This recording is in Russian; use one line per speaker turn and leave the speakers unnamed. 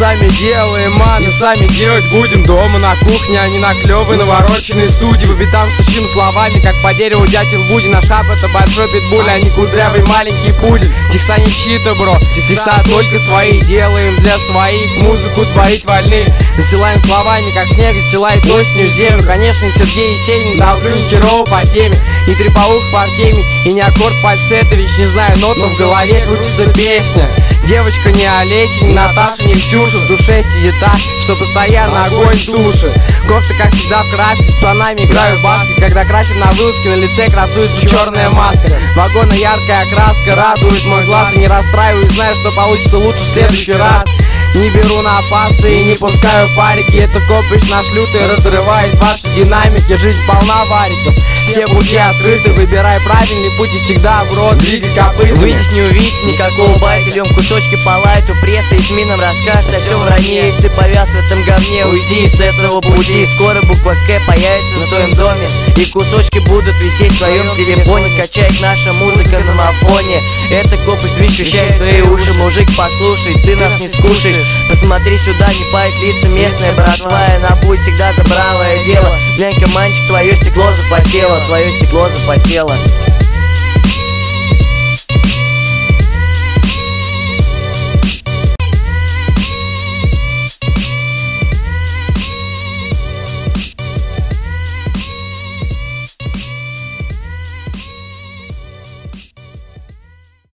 сами делаем, и сами делать будем дома на кухне, а не на клёвой навороченной студии. По битам стучим словами, как по дереву дятел Вуди. Наш хаб — это большой питбуль, а не кудрявый маленький пудель. Текста не чьи-то, бро, текста только свои. Делаем для своих, музыку творить вольны. Засылаем словами, как снег застилает осенью землю. Конечно, Сергей Есенин, долблю ни херово по теме, не треповух по теме и не аккорд фальцетович. Не знаю нот, но в голове крутится песня. Девочка не Олеся, не Наташа, не Ксюша. В душе сидит та, что постоянно огонь тушит. Кофта, как всегда, в краске, с планами играю в баскет. Когда красим на вылазке, на лице красуется черная маска. Вагона яркая окраска радует мой глаз. И не расстраиваюсь, знаю, что получится лучше в следующий раз. Не беру на пасы и не пускаю парики. Это копыч наш лютый разрывает ваши динамики. Жизнь полна вариков, все пути открыты. Выбирай правильный путь и всегда в рот двигай копытами.
Выйдешь, не увидите никакого байка. Льем кусочки по лайту, пресса и СМИ нам расскажет о всем вранье. Если ты повяз в этом говне, уйди с этого пути. Скоро буква К появится на твоем доме, и кусочки будут висеть в твоем телефоне. Качает наша музыка на мафоне. Это копыч Twitch вещает в твои уши. Мужик, послушай, ты нас не скушаешь. Посмотри сюда, не пает лица местная братва. Она будет всегда за бравое дело. Глянь-ка, мальчик, твое стекло запотело, твое стекло запотело.